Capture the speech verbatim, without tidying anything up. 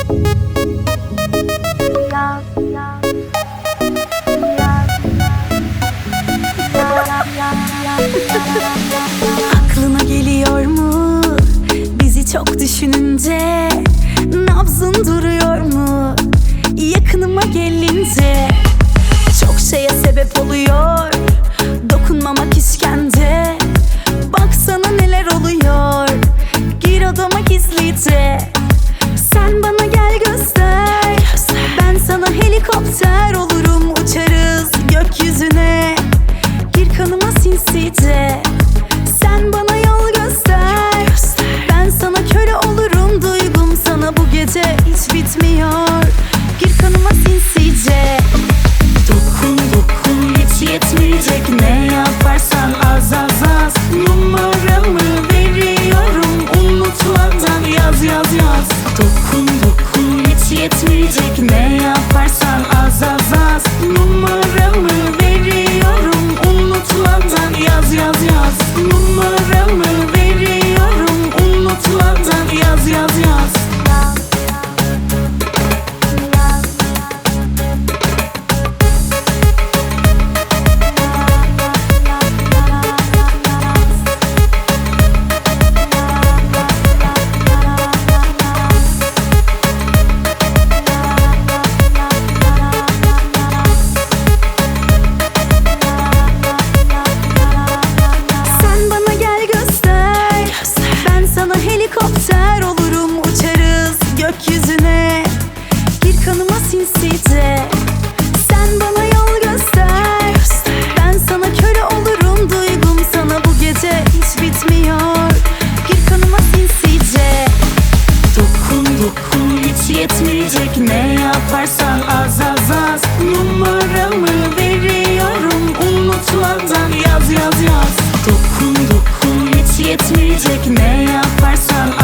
Aklına geliyor mu bizi çok düşününce? Nabzın duruyor mu yakınıma gelince? Çok şeye sebep oluyor dokunmamak işkence. Baksana neler oluyor, gir odama gizlice. Sen bana gel göster, ben sana helikopter olurum, uçarız gökyüzüne. Gir kanıma sinsice, sen bana yol göster, ben sana köle olurum. Duygum sana bu gece hiç bitmiyor, gir kanıma sinsice. Dokun dokun hiç yetmeyecek, ne yaparsan az az az. Numaramı veriyorum, unutmadan yaz yaz yaz. Dokun dokun hiç yetmeyecek, ne yaparsan az az az. Numaramı veriyorum, unutmadan yaz yaz yaz. Numaramı veriyorum, unutmadan yaz yaz yaz. Helikopter olurum, uçarız gökyüzüne. Gir kanıma sinsice, sen bana yol göster, ben sana köle olurum. Duygum sana bu gece hiç bitmiyor, gir kanıma sinsice. Dokun dokun hiç yetmeyecek, ne yaparsan az az az. Numaramı veriyorum, unutmadan yaz yaz yaz. Dokun dokun hiç yetmeyecek, ne yaparsan